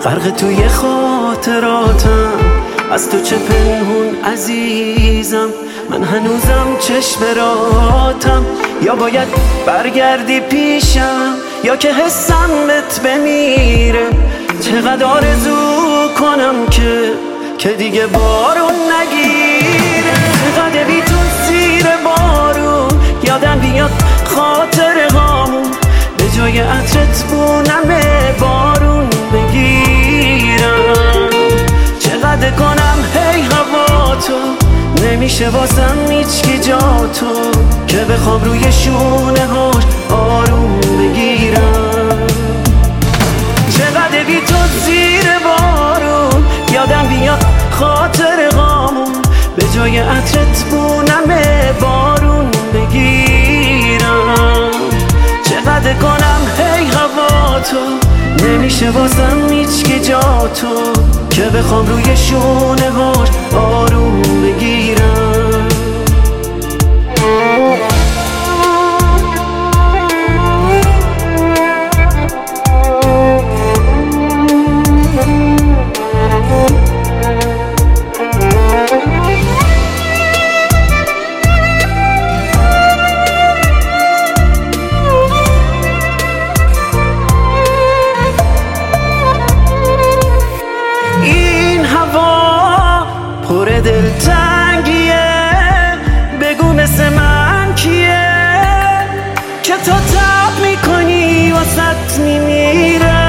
غرق توی خاطراتم، از تو چه پنهون عزیزم. من هنوزم چشم راتم، یا باید برگردی پیشم یا که حسم بهت بمیره. چقدر آرزو کنم که دیگه بارون نگیره. چقدر بی تو زیر بارون یادم بیاد خاطر هامون، به جای عطرت بونم بارون بگیرم. چقدر کنم هی هوا تو، نمیشه واسم هیچکی جا تو، که بخوام روی شونه هاش آروم بگیرم. چقدر بی تو زیر بارون یادم بیاد خاطر هامون، به جای عطرت بونم بارون بگیرم. چقدر کنم هی هوا تو، نمیشه واسم هیچکی جا تو، که بخوام روی شونه هاش آروم بگیرم. پر دلتنگیه، بگو مثل من کیه که تو تب میکنی واسط میمیره.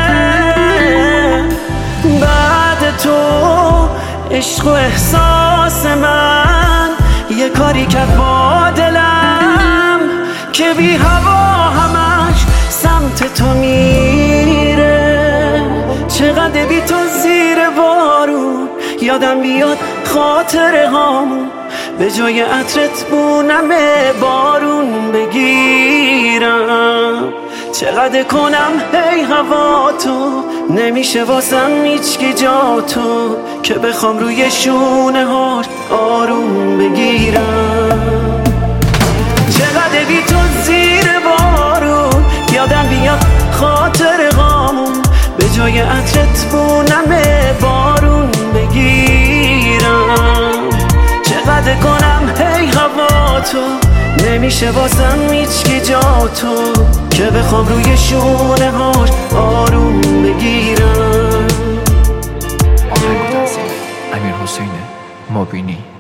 بعد تو عشق و احساس من یه کاری کرد با دلم، که بی هوا همش سمت تو میره. چقدر بی تو زیر بارون یادم بیاد خاطر هامون، به جای عطرت بونم بارون بگیرم. چقدر کنم هی هوا تو، نمیشه واسم هیچکی جا تو، که بخوام روی شونه هاش آروم بگیرم. چقدر بی تو زیر بارون یادم بیاد خاطر هامون، به جای عطرت بونم بارون بگیرم. چقدر کنم هی هوا تو، نمیشه واسم هیچکی جا تو، که بخوام روی شونه هاش آروم بگیرم. امیرحسین مبینی